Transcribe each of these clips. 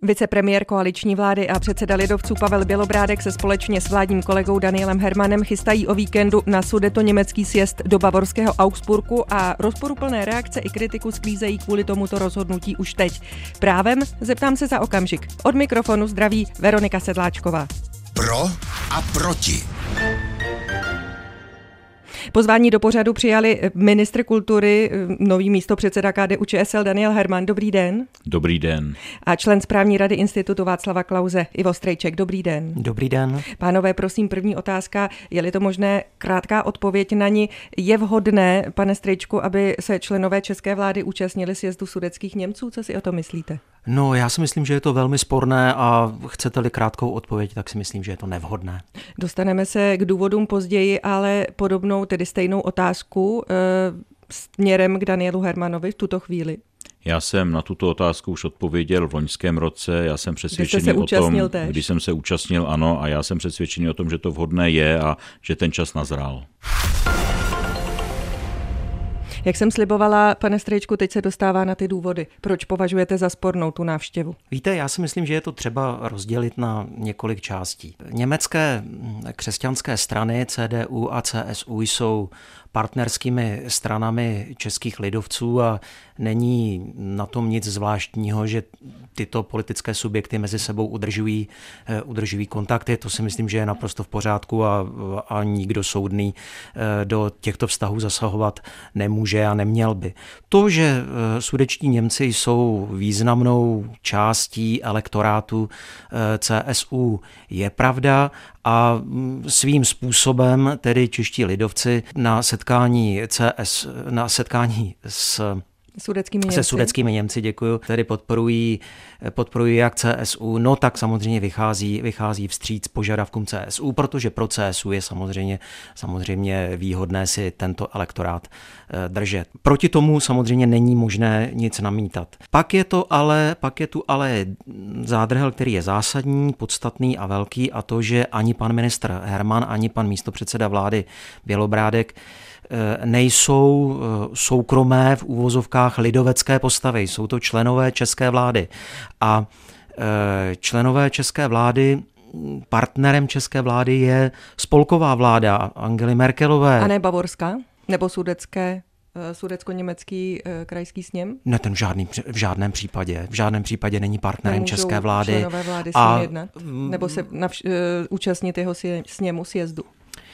Vicepremiér koaliční vlády a předseda lidovců Pavel Bělobrádek se společně s vládním kolegou Danielem Hermanem chystají o víkendu na sudetoněmecký sjezd do bavorského Augsburgu a rozporuplné reakce i kritiku sklízejí kvůli tomuto rozhodnutí už teď. Právem? Zeptám se za okamžik. Od mikrofonu zdraví Veronika Sedláčková. Pro a proti. Pozvání do pořadu přijali ministr kultury, nový místopředseda KDU-ČSL Daniel Herman. Dobrý den. Dobrý den. A člen správní rady Institutu Václava Klause Ivo Strejček. Dobrý den. Dobrý den. Pánové, prosím, první otázka, je-li to možné, krátká odpověď na ní. Je vhodné, pane Strejčku, aby se členové české vlády účastnili sjezdu sudetských Němců? Co si o to myslíte? No, já si myslím, že je to velmi sporné a chcete-li krátkou odpověď, tak si myslím, že je to nevhodné. Dostaneme se k důvodům později, ale podobnou, tedy stejnou otázku směrem k Danielu Hermanovi v tuto chvíli. Já jsem na tuto otázku už odpověděl v loňském roce, já jsem přesvědčený o tom, když jsem se účastnil, ano, a já jsem přesvědčený o tom, že to vhodné je a že ten čas nazrál. Jak jsem slibovala, pane Strejčku, teď se dostává na ty důvody. Proč považujete za spornou tu návštěvu? Víte, já si myslím, že je to třeba rozdělit na několik částí. Německé křesťanské strany CDU a CSU jsou partnerskými stranami českých lidovců a není na tom nic zvláštního, že tyto politické subjekty mezi sebou udržují kontakty. To si myslím, že je naprosto v pořádku a nikdo soudný do těchto vztahů zasahovat nemůže a neměl by. To, že sudetští Němci jsou významnou částí elektorátu CSU, je pravda a svým způsobem tedy čeští lidovci na setkání se sudetskými Němci, děkuju, tedy podporují jak CSU, no tak samozřejmě vychází vstříc požadavkům CSU, protože pro CSU je samozřejmě výhodné si tento elektorát držet. Proti tomu samozřejmě není možné nic namítat. Pak je tu ale zádrhel, který je zásadní, podstatný a velký, a to, že ani pan ministr Herman, ani pan místopředseda vlády Bělobrádek nejsou soukromé v uvozovkách lidovecké postavy, jsou to členové české vlády. A členové české vlády, partnerem české vlády je spolková vláda Angely Merkelové. A ne bavorská? Nebo sudetsko-německý krajský sněm? Ne, ten v žádném případě není partnerem české vlády. Členové vlády s ním jednat? Nebo se účastnit jeho sněmu sjezdu?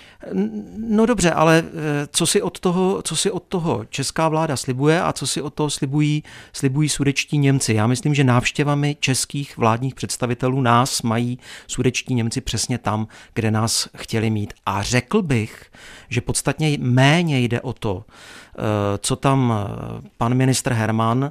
No dobře, ale co si od toho česká vláda slibuje a co si od toho slibují sudetští Němci? Já myslím, že návštěvami českých vládních představitelů nás mají sudetští Němci přesně tam, kde nás chtěli mít. A řekl bych, že podstatně méně jde o to, co tam pan ministr Herman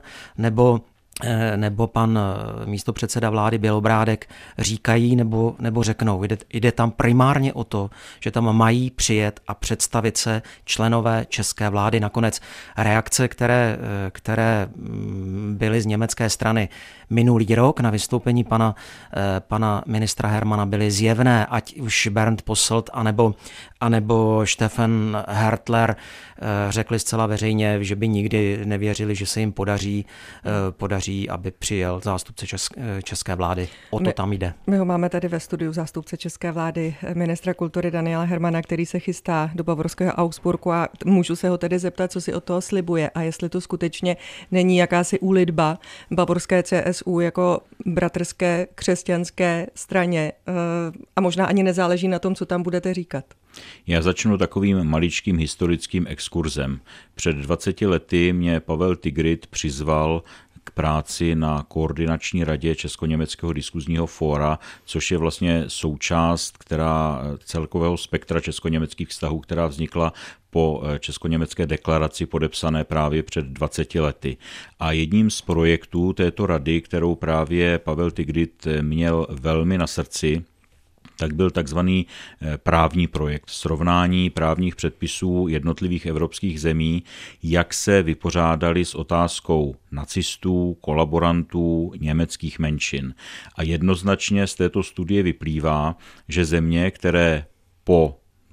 nebo pan místopředseda vlády Bělobrádek říkají nebo řeknou. Jde tam primárně o to, že tam mají přijet a představit se členové české vlády. Nakonec reakce, které byly z německé strany minulý rok na vystoupení pana ministra Hermana, byly zjevné, ať už Bernd Posselt anebo Stefan Hertler řekli zcela veřejně, že by nikdy nevěřili, že se jim podaří, aby přijel zástupce české vlády. O to tam jde. My ho máme tady ve studiu, zástupce české vlády, ministra kultury Daniela Hermana, který se chystá do bavorského Augsburgu, a můžu se ho tedy zeptat, co si od toho slibuje a jestli to skutečně není jakási úlitba bavorské CSU jako bratrské křesťanské straně a možná ani nezáleží na tom, co tam budete říkat. Já začnu takovým maličkým historickým exkurzem. Před 20 lety mě Pavel Tigrit přizval k práci na koordinační radě Česko-německého diskuzního fóra, což je vlastně součást celkového spektra česko-německých vztahů, která vznikla po česko-německé deklaraci podepsané právě před 20 lety. A jedním z projektů této rady, kterou právě Pavel Tigrit měl velmi na srdci, tak byl takzvaný právní projekt, srovnání právních předpisů jednotlivých evropských zemí, jak se vypořádali s otázkou nacistů, kolaborantů, německých menšin. A jednoznačně z této studie vyplývá, že země, které po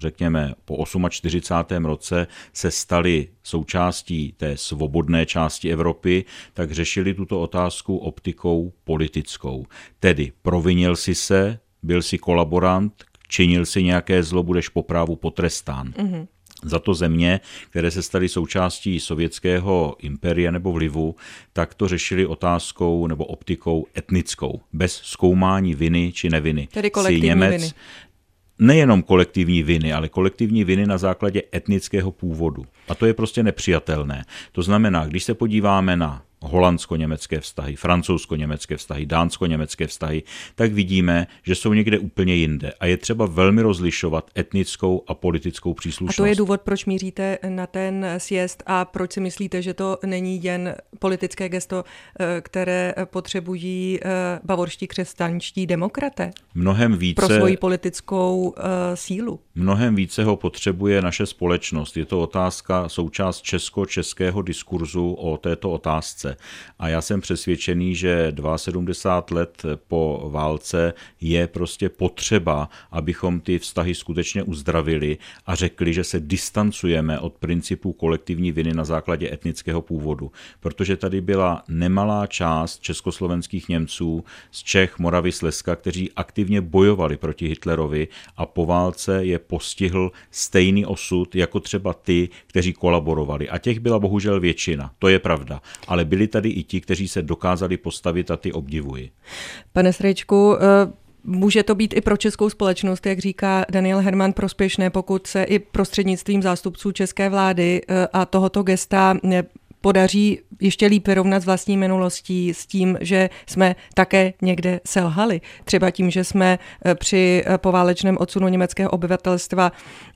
řekněme po 48. roce se stali součástí té svobodné části Evropy, tak řešili tuto otázku optikou politickou. Tedy provinil si se, byl si kolaborant, činil si nějaké zlo, budeš po právu potrestán. Mm-hmm. Za to země, které se staly součástí sovětského impéria nebo vlivu, tak to řešili otázkou nebo optikou etnickou, bez zkoumání viny či neviny. Tedy kolektivní viny. Nejenom kolektivní viny, ale kolektivní viny na základě etnického původu. A to je prostě nepřijatelné. To znamená, když se podíváme na holandsko-německé vztahy, francouzsko-německé vztahy, dánsko-německé vztahy, tak vidíme, že jsou někde úplně jinde. A je třeba velmi rozlišovat etnickou a politickou příslušnost. A to je důvod, proč míříte na ten sjezd a proč si myslíte, že to není jen politické gesto, které potřebují bavorští křesťanští demokraté mnohem více, pro svoji politickou sílu? Mnohem více ho potřebuje naše společnost. Je to otázka, součást českého diskurzu o této otázce. A já jsem přesvědčený, že 72 let po válce je prostě potřeba, abychom ty vztahy skutečně uzdravili a řekli, že se distancujeme od principů kolektivní viny na základě etnického původu. Protože tady byla nemalá část československých Němců z Čech, Moravy, Slezska, kteří aktivně bojovali proti Hitlerovi a po válce je postihl stejný osud jako třeba ty, kteří kolaborovali. A těch byla bohužel většina, to je pravda. Ale byli tady i ti, kteří se dokázali postavit a ty obdivuji. Pane Strejčku, může to být i pro českou společnost, jak říká Daniel Herman, prospěšné, pokud se i prostřednictvím zástupců české vlády a tohoto gesta podaří ještě líp vyrovnat s vlastní minulostí, s tím, že jsme také někde selhali. Třeba tím, že jsme při poválečném odsunu německého obyvatelstva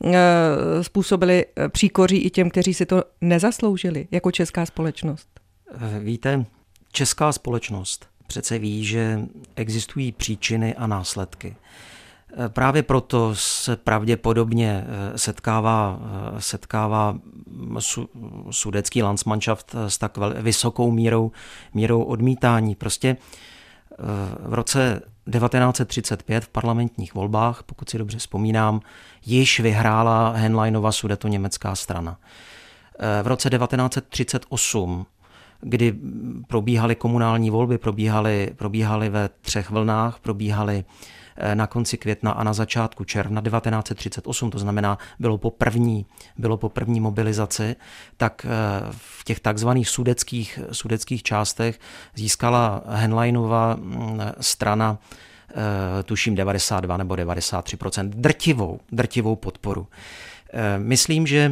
způsobili příkoří i těm, kteří si to nezasloužili jako česká společnost. Víte, česká společnost přece ví, že existují příčiny a následky. Právě proto se pravděpodobně setkává sudetský Landsmannschaft s tak vysokou mírou odmítání. Prostě v roce 1935 v parlamentních volbách, pokud si dobře vzpomínám, již vyhrála Henleinova sudetoněmecká strana. V roce 1938, kdy probíhaly komunální volby, probíhaly ve 3 vlnách, probíhaly na konci května a na začátku června 1938, to znamená, bylo po první mobilizaci, tak v těch takzvaných sudetských částech získala Henleinova strana tuším 92 nebo 93%, drtivou podporu. Myslím, že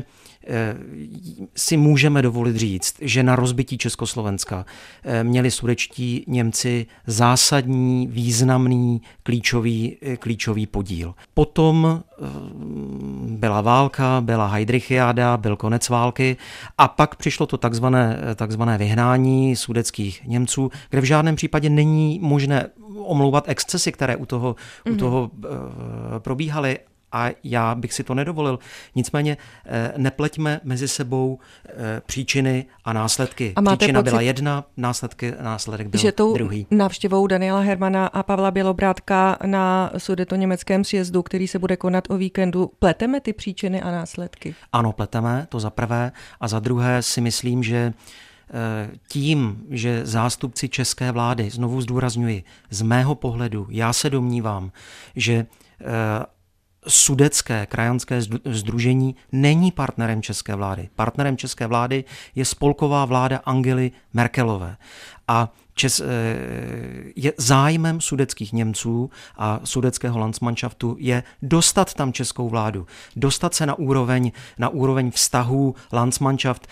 si můžeme dovolit říct, že na rozbití Československa měli sudetští Němci zásadní, významný, klíčový podíl. Potom byla válka, byla Heydrichiáda, byl konec války a pak přišlo to takzvané vyhnání sudetských Němců, kde v žádném případě není možné omlouvat excesy, které u toho probíhaly. A já bych si to nedovolil. Nicméně nepleťme mezi sebou příčiny a následky. Příčina byla jedna, následek byl druhý. Návštěvou Daniela Hermana a Pavla Bělobrádka na sudetoněmeckém sjezdu, který se bude konat o víkendu, pleteme ty příčiny a následky? Ano, pleteme, to za prvé. A za druhé si myslím, že tím, že zástupci české vlády, znovu zdůrazňuji, z mého pohledu, já se domnívám, že Sudetské krajanské sdružení není partnerem české vlády. Partnerem české vlády je spolková vláda Angely Merkelové. A je zájmem sudetských Němců a sudetského Landsmannschaftu je dostat tam českou vládu, dostat se na úroveň vztahů Landsmannschaft,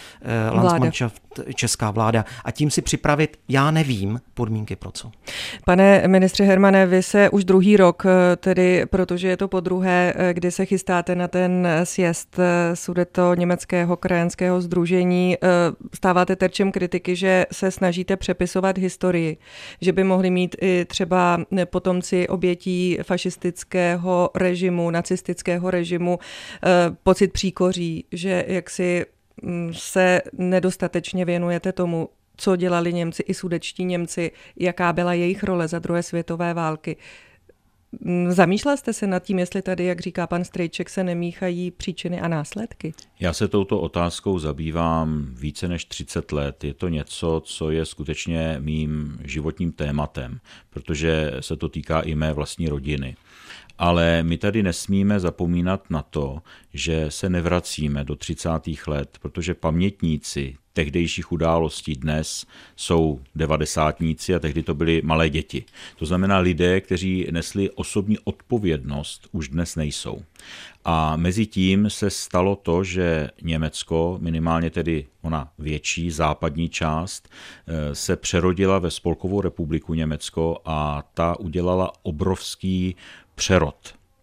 česká vláda a tím si připravit, já nevím, podmínky pro co. Pane ministře Hermane, vy se už druhý rok, tedy protože je to podruhé, kdy se chystáte na ten sjezd Sudetoněmeckého krajanského sdružení, stáváte terčem kritiky, že se snažíte přepisovat historii, že by mohli mít i třeba potomci obětí fašistického režimu, nacistického režimu pocit příkoří, že jaksi se nedostatečně věnujete tomu, co dělali Němci i sudetští Němci, jaká byla jejich role za druhé světové války. Zamýšlel jste se nad tím, jestli tady, jak říká pan Strejček, se nemíchají příčiny a následky? Já se touto otázkou zabývám více než 30 let. Je to něco, co je skutečně mým životním tématem, protože se to týká i mé vlastní rodiny. Ale my tady nesmíme zapomínat na to, že se nevracíme do 30. let, protože pamětníci tehdejších událostí dnes jsou devadesátníci a tehdy to byly malé děti. To znamená lidé, kteří nesli osobní odpovědnost, už dnes nejsou. A mezi tím se stalo to, že Německo, minimálně tedy ona větší západní část, se přerodila ve Spolkovou republiku Německo a ta udělala obrovský přerod.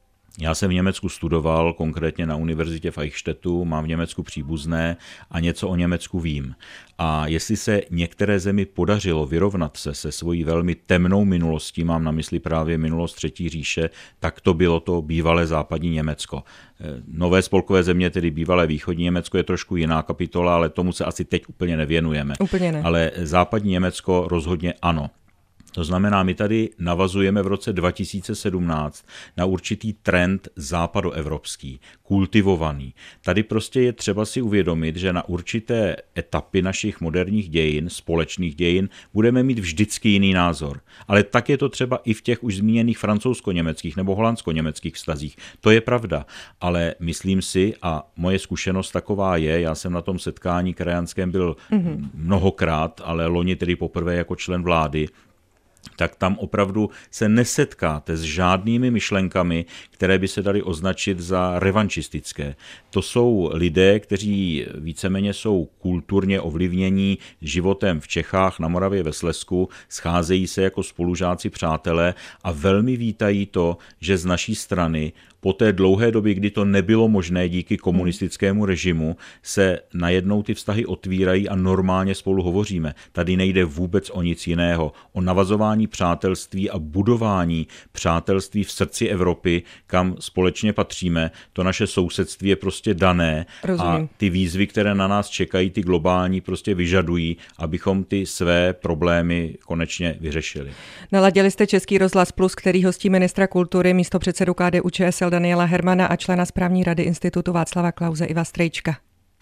Já jsem v Německu studoval, konkrétně na univerzitě v Eichstättu, mám v Německu příbuzné a něco o Německu vím. A jestli se některé zemi podařilo vyrovnat se svojí velmi temnou minulostí, mám na mysli právě minulost Třetí říše, tak to bylo to bývalé západní Německo. Nové spolkové země, tedy bývalé východní Německo, je trošku jiná kapitola, ale tomu se asi teď úplně nevěnujeme. Úplně ne. Ale západní Německo rozhodně ano. To znamená, my tady navazujeme v roce 2017 na určitý trend západoevropský, kultivovaný. Tady prostě je třeba si uvědomit, že na určité etapy našich moderních dějin, společných dějin, budeme mít vždycky jiný názor. Ale tak je to třeba i v těch už zmíněných francouzsko-německých nebo holandsko-německých vztazích. To je pravda, ale myslím si, a moje zkušenost taková je, já jsem na tom setkání krajanském byl mnohokrát, ale loni tedy poprvé jako člen vlády, tak tam opravdu se nesetkáte s žádnými myšlenkami, které by se daly označit za revanšistické. To jsou lidé, kteří víceméně jsou kulturně ovlivnění životem v Čechách, na Moravě, ve Slezsku, scházejí se jako spolužáci, přátelé a velmi vítají to, že z naší strany po té dlouhé době, kdy to nebylo možné díky komunistickému režimu, se najednou ty vztahy otvírají a normálně spolu hovoříme. Tady nejde vůbec o nic jiného. O navazování přátelství a budování přátelství v srdci Evropy, kam společně patříme. To naše sousedství je prostě dané. Rozumím. A ty výzvy, které na nás čekají, ty globální, prostě vyžadují, abychom ty své problémy konečně vyřešili. Naladili jste Český rozhlas Plus, který hostí ministra kultury, místopředsedu KDU-ČSL Daniela Hermana a člena správní rady Institutu Václava Klause Iva Strejčka.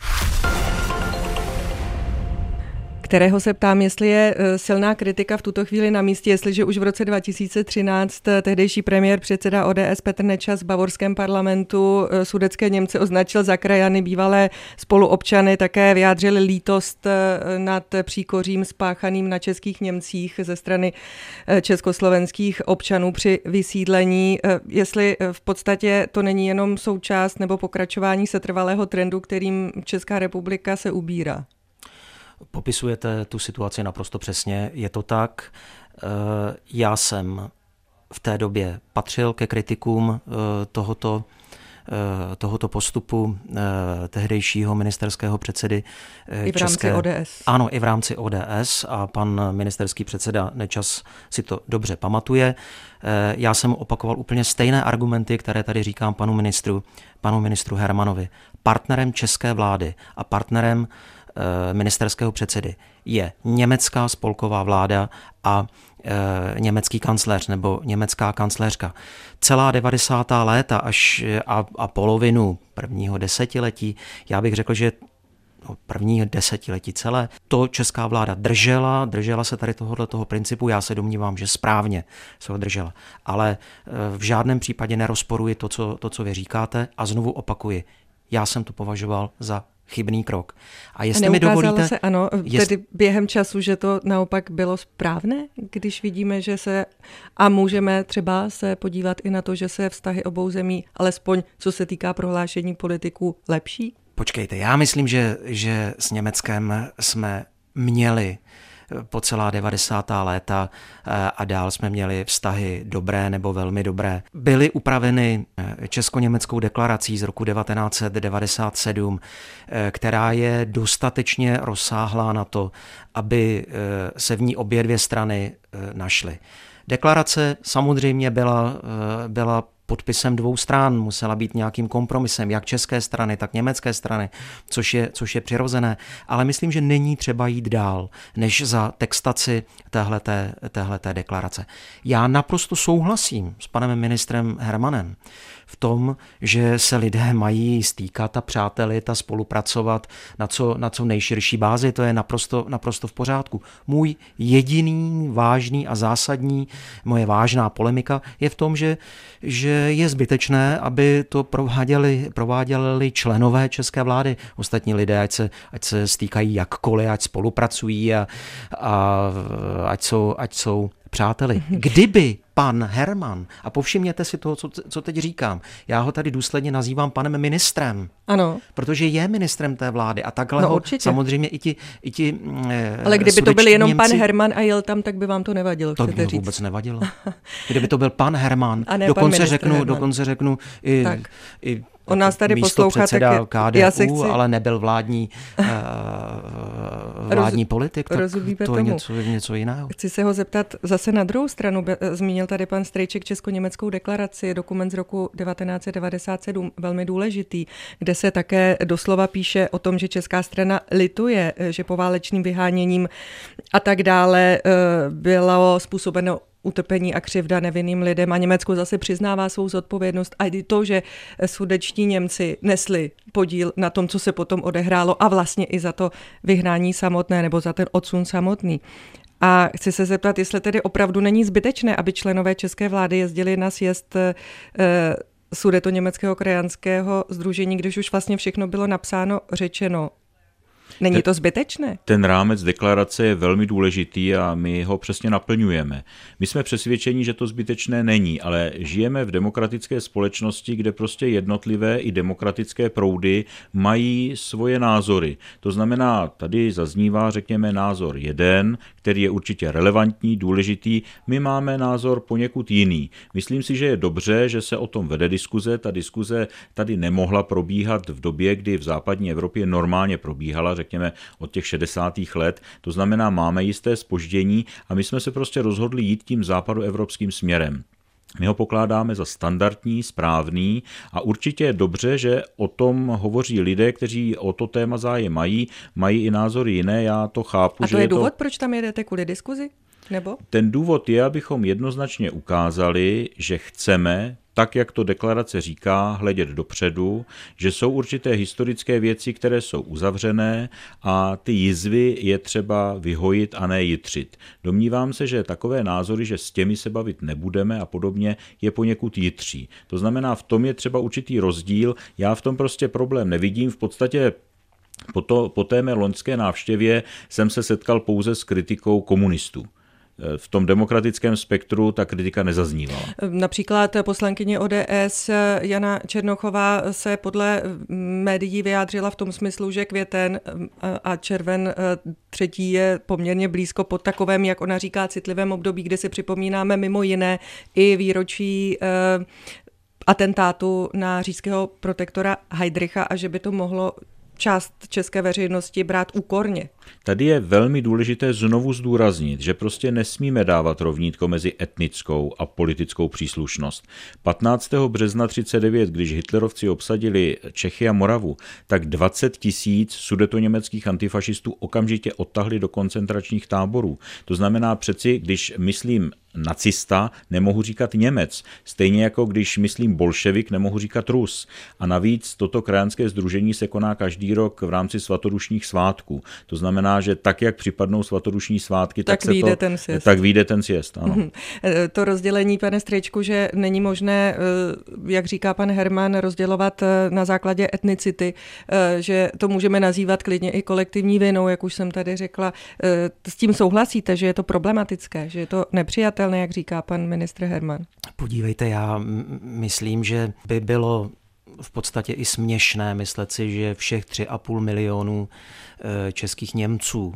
Kterého se ptám, jestli je silná kritika v tuto chvíli na místě, jestliže už v roce 2013 tehdejší premiér předseda ODS Petr Nečas v bavorském parlamentu sudetské Němce označil za krajany, bývalé spoluobčany, také vyjádřili lítost nad příkořím spáchaným na českých Němcích ze strany československých občanů při vysídlení. Jestli v podstatě to není jenom součást nebo pokračování setrvalého trendu, kterým Česká republika se ubírá. Popisujete tu situaci naprosto přesně, je to tak. Já jsem v té době patřil ke kritikům tohoto postupu tehdejšího ministerského předsedy i v rámci ODS. Ano, i v rámci ODS a pan ministerský předseda Nečas si to dobře pamatuje. Já jsem opakoval úplně stejné argumenty, které tady říkám panu ministru Hermanovi. Partnerem české vlády a partnerem ministerského předsedy je německá spolková vláda a německý kancléř nebo německá kancléřka. Celá 90. léta a polovinu prvního desetiletí, já bych řekl, že první desetiletí celé, to česká vláda držela se tady tohoto principu, já se domnívám, že správně se ho držela. Ale v žádném případě nerozporuji to, co vy říkáte a znovu opakuji, já jsem to považoval za chybný krok. A jestli mi dovolíte... se, ano, tedy během času, že to naopak bylo správné, když vidíme, že se... A můžeme třeba se podívat i na to, že se vztahy obou zemí, alespoň co se týká prohlášení politiků, lepší? Počkejte, já myslím, že s Německem jsme měli po celá 90. léta a dál jsme měli vztahy dobré nebo velmi dobré. Byly upraveny Česko-německou deklarací z roku 1997, která je dostatečně rozsáhlá na to, aby se v ní obě dvě strany našly. Deklarace samozřejmě byla podpisem dvou stran, musela být nějakým kompromisem, jak české strany, tak německé strany, což je přirozené. Ale myslím, že není třeba jít dál, než za textaci téhleté deklarace. Já naprosto souhlasím s panem ministrem Hermanem v tom, že se lidé mají stýkat a přátelit a spolupracovat na co nejširší bázi. To je naprosto v pořádku. Můj jediný vážný a zásadní, moje vážná polemika je v tom, že je zbytečné, aby to prováděli členové české vlády. Ostatní lidé, ať se stýkají jakkoliv, ať spolupracují a ať jsou přáteli. Kdyby pan Herman, a povšimněte si toho, co teď říkám, já ho tady důsledně nazývám panem ministrem. Ano. Protože je ministrem té vlády a takhle ho určitě. Samozřejmě i ti ale kdyby to byl jenom Němci, pan Herman a jel tam, tak by vám to nevadilo, to by chcete říct? vůbec nevadilo. Kdyby to byl pan Herman, a ne dokonce řeknu i on nás tady poslouchá, předseda KDU, chci... ale nebyl vládní politik, tak to je něco jiného. Chci se ho zeptat zase na druhou stranu. Zmínil tady pan Strejček Česko-německou deklaraci, dokument z roku 1997, velmi důležitý, kde se také doslova píše o tom, že česká strana lituje, že poválečným vyháněním a tak dále bylo způsobeno utrpení a křivda nevinným lidem a Německo zase přiznává svou zodpovědnost a i to, že sudetští Němci nesli podíl na tom, co se potom odehrálo a vlastně i za to vyhnání samotné nebo za ten odsun samotný. A chci se zeptat, jestli tedy opravdu není zbytečné, aby členové české vlády jezdili na sjezd Sudetoněmeckého krajanského sdružení, když už vlastně všechno bylo napsáno, řečeno. Není to zbytečné? Ten rámec deklarace je velmi důležitý a my ho přesně naplňujeme. My jsme přesvědčeni, že to zbytečné není, ale žijeme v demokratické společnosti, kde prostě jednotlivé i demokratické proudy mají svoje názory. To znamená, tady zaznívá, řekněme, názor jeden, který je určitě relevantní, důležitý. My máme názor poněkud jiný. Myslím si, že je dobře, že se o tom vede diskuze. Ta diskuze tady nemohla probíhat v době, kdy v západní Evropě normálně probíhala, řekněme, od těch 60. let. To znamená, máme jisté zpoždění a my jsme se prostě rozhodli jít tím západoevropským směrem. My ho pokládáme za standardní, správný a určitě je dobře, že o tom hovoří lidé, kteří o to téma zájem mají i názory jiné, já to chápu. A to je důvod, proč tam jedete, kvůli diskuzi? Nebo? Ten důvod je, abychom jednoznačně ukázali, že chceme, tak jak to deklarace říká, hledět dopředu, že jsou určité historické věci, které jsou uzavřené a ty jizvy je třeba vyhojit a ne jitřit. Domnívám se, že takové názory, že s těmi se bavit nebudeme a podobně, je poněkud jitří. To znamená, v tom je třeba určitý rozdíl, já v tom prostě problém nevidím, v podstatě po té mé loňské návštěvě jsem se setkal pouze s kritikou komunistů. V tom demokratickém spektru ta kritika nezaznívala. Například poslankyně ODS Jana Černochová se podle médií vyjádřila v tom smyslu, že květen a červen 3. je poměrně blízko pod takovém, jak ona říká, citlivém období, kde si připomínáme mimo jiné i výročí atentátu na říšského protektora Heydricha a že by to mohlo část české veřejnosti brát úkorně. Tady je velmi důležité znovu zdůraznit, že prostě nesmíme dávat rovnítko mezi etnickou a politickou příslušnost. 15. března 1939, když hitlerovci obsadili Čechy a Moravu, tak 20 000 sudetoněmeckých antifašistů okamžitě odtahli do koncentračních táborů. To znamená přeci, když myslím nacista, nemohu říkat Němec. Stejně jako když myslím bolševik, nemohu říkat Rus. A navíc toto krajanské sdružení se koná každý rok v rámci svatodušních svátků. To znamená, že tak, jak připadnou svatodušní svátky, tak vyjde ten sjezd. Ano. To rozdělení, pane Strejčku, že není možné, jak říká pan Herman, rozdělovat na základě etnicity, že to můžeme nazývat klidně i kolektivní vinou, jak už jsem tady řekla. S tím souhlasíte, že je to problematické, že je to nepřijatelné, jak říká pan ministr Herman? Podívejte, já myslím, že by bylo v podstatě i směšné myslet si, že všech 3,5 milionu českých Němců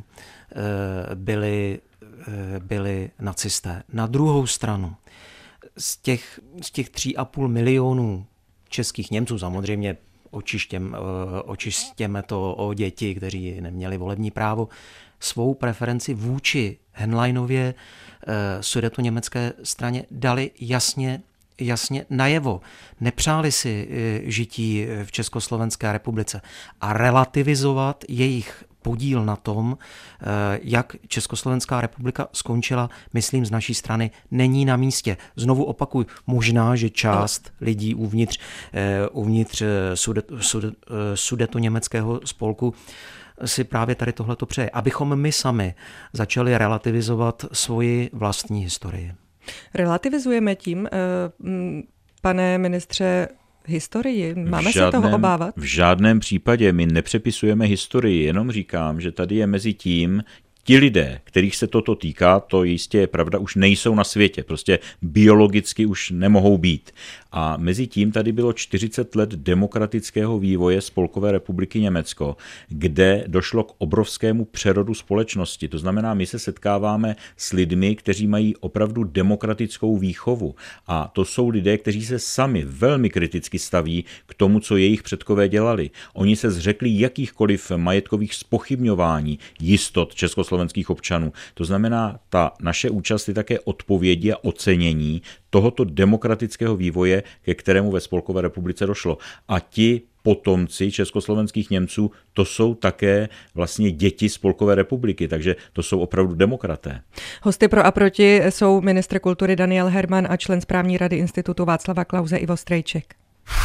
byli nacisté. Na druhou stranu, z těch 3,5 milionů českých Němců, samozřejmě očištěme to o děti, kteří neměli volební právo, svou preferenci vůči Henleinově sudetoněmecké straně dali jasně jasně najevo. Nepřáli si žití v Československé republice a relativizovat jejich podíl na tom, jak Československá republika skončila, myslím z naší strany, není na místě. Znovu opakuju, možná, že část lidí uvnitř Sudetoněmeckého spolku si právě tady tohleto přeje. Abychom my sami začali relativizovat svoji vlastní historii. Relativizujeme tím, pane ministře, historii? Máme se toho obávat? V žádném případě my nepřepisujeme historii, jenom říkám, že tady je mezi tím ti lidé, kterých se toto týká, to jistě je pravda, už nejsou na světě, prostě biologicky už nemohou být. A mezi tím tady bylo 40 let demokratického vývoje Spolkové republiky Německo, kde došlo k obrovskému přerodu společnosti. To znamená, my se setkáváme s lidmi, kteří mají opravdu demokratickou výchovu. A to jsou lidé, kteří se sami velmi kriticky staví k tomu, co jejich předkové dělali. Oni se zřekli jakýchkoliv majetkových zpochybňování jistot československých občanů. To znamená, ta naše účast je také odpovědi a ocenění tohoto demokratického vývoje, ke kterému ve Spolkové republice došlo. A ti potomci československých Němců, to jsou také vlastně děti Spolkové republiky, takže to jsou opravdu demokraté. Hosty pro a proti jsou ministr kultury Daniel Herman a člen správní rady Institutu Václava Klause Ivo Strejček.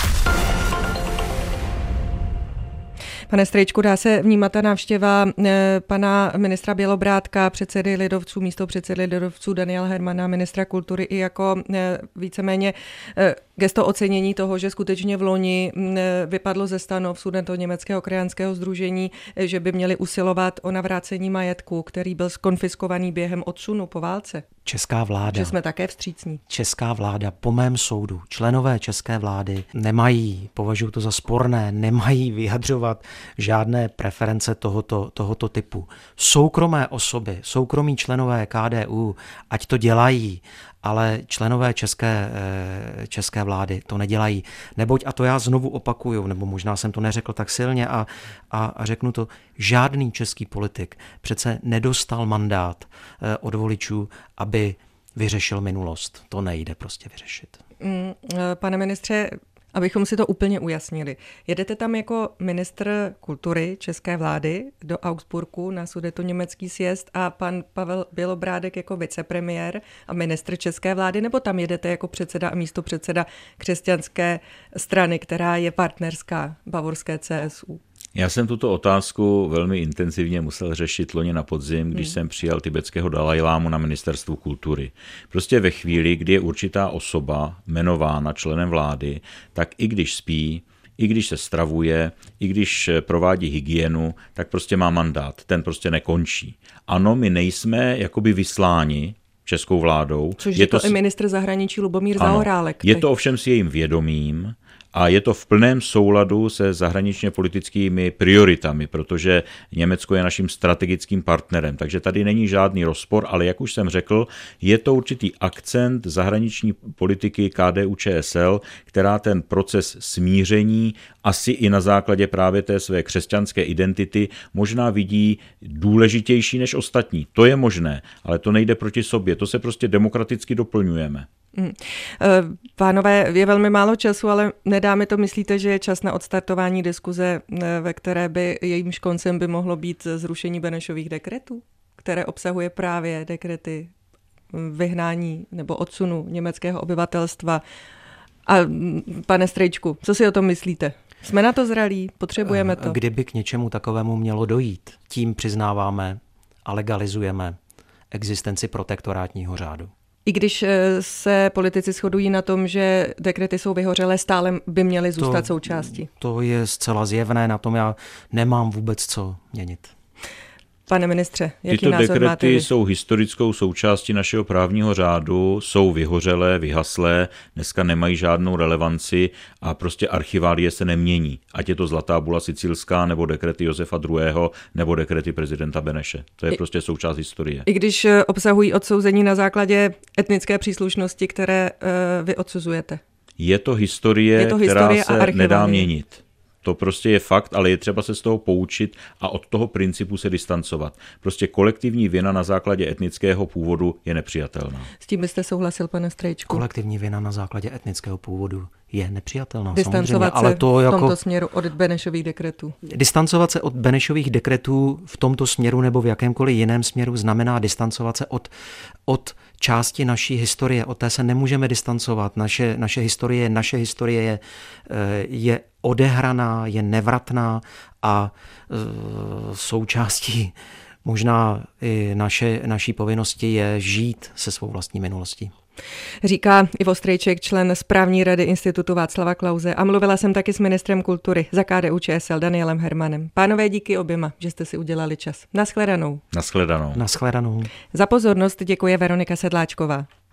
Pane Strejčku, dá se vnímat ta návštěva pana ministra Bělobrádka, předsedy lidovců, místopředsedy lidovců Daniela Hermana, ministra kultury i jako víceméně gesto ocenění toho, že skutečně v loni vypadlo ze stanov Sudetoněmeckého krajanského sdružení, že by měli usilovat o navrácení majetku, který byl zkonfiskovaný během odsunu po válce? Česká vláda. Že jsme také vstřícní. Česká vláda, po mém soudu, členové české vlády nemají, považuji to za sporné, nemají vyjadřovat žádné preference tohoto typu. Soukromé osoby, soukromí členové KDU, ať to dělají, ale členové české vlády to nedělají. Neboť, a to já znovu opakuju, nebo možná jsem to neřekl tak silně a řeknu to, žádný český politik přece nedostal mandát od voličů, aby vyřešil minulost. To nejde prostě vyřešit. Pane ministře, abychom si to úplně ujasnili. Jedete tam jako ministr kultury české vlády do Augsburgu na Sudetoněmecký sjezd a pan Pavel Bělobrádek jako vicepremiér a ministr české vlády, nebo tam jedete jako předseda a místopředseda křesťanské strany, která je partnerská bavorské CSU? Já jsem tuto otázku velmi intenzivně musel řešit loni na podzim, když jsem přijal tibetského Dalajlámu na ministerstvu kultury. Prostě ve chvíli, kdy je určitá osoba jmenována členem vlády, tak i když spí, i když se stravuje, i když provádí hygienu, tak prostě má mandát. Ten prostě nekončí. Ano, my nejsme jakoby vysláni českou vládou. Což je to i ministr zahraničí Lubomír Zaorálek. Je to ovšem s jejím vědomím, a je to v plném souladu se zahraničně politickými prioritami, protože Německo je naším strategickým partnerem. Takže tady není žádný rozpor, ale jak už jsem řekl, je to určitý akcent zahraniční politiky KDU-ČSL, která ten proces smíření asi i na základě právě té své křesťanské identity možná vidí důležitější než ostatní. To je možné, ale to nejde proti sobě. To se prostě demokraticky doplňujeme. Pánové, je velmi málo času, ale nedá mi to, myslíte, že je čas na odstartování diskuze, ve které by jejímž koncem by mohlo být zrušení Benešových dekretů, které obsahuje právě dekrety vyhnání nebo odsunu německého obyvatelstva. A pane Strejčku, co si o tom myslíte? Jsme na to zralí? Potřebujeme to? Kdyby k něčemu takovému mělo dojít, tím přiznáváme a legalizujeme existenci protektorátního řádu. I když se politici shodují na tom, že dekrety jsou vyhořelé, stále by měly zůstat součástí. To je zcela zjevné, na tom já nemám vůbec co měnit. Pane ministře, jaký Tyto názor máte vy? dekrety jsou historickou součástí našeho právního řádu, jsou vyhořelé, vyhaslé, dneska nemají žádnou relevanci a prostě archiválie se nemění. Ať je to Zlatá bula sicilská, nebo dekrety Josefa II., nebo dekrety prezidenta Beneše. To je prostě součást historie. I když obsahují odsouzení na základě etnické příslušnosti, které vy odsuzujete. Je to historie, která se nedá měnit. To prostě je fakt, ale je třeba se z toho poučit a od toho principu se distancovat. Prostě kolektivní vina na základě etnického původu je nepřijatelná. S tím byste souhlasil, pane Strejčku? Kolektivní vina na základě etnického původu je nepřijatelná. Distancovat ale to se v tomto směru od Benešových dekretů. Distancovat se od Benešových dekretů v tomto směru nebo v jakémkoliv jiném směru znamená distancovat se od části naší historie. Od té se nemůžeme distancovat. Naše historie je odehraná, je nevratná a součástí možná i naší povinnosti je žít se svou vlastní minulostí. Říká Ivo Strejček, člen správní rady Institutu Václava Klause, a mluvila jsem taky s ministrem kultury za KDU-ČSL Danielem Hermanem. Pánové, díky oběma, že jste si udělali čas. Naschledanou. Naschledanou. Naschledanou. Za pozornost děkuje Veronika Sedláčková.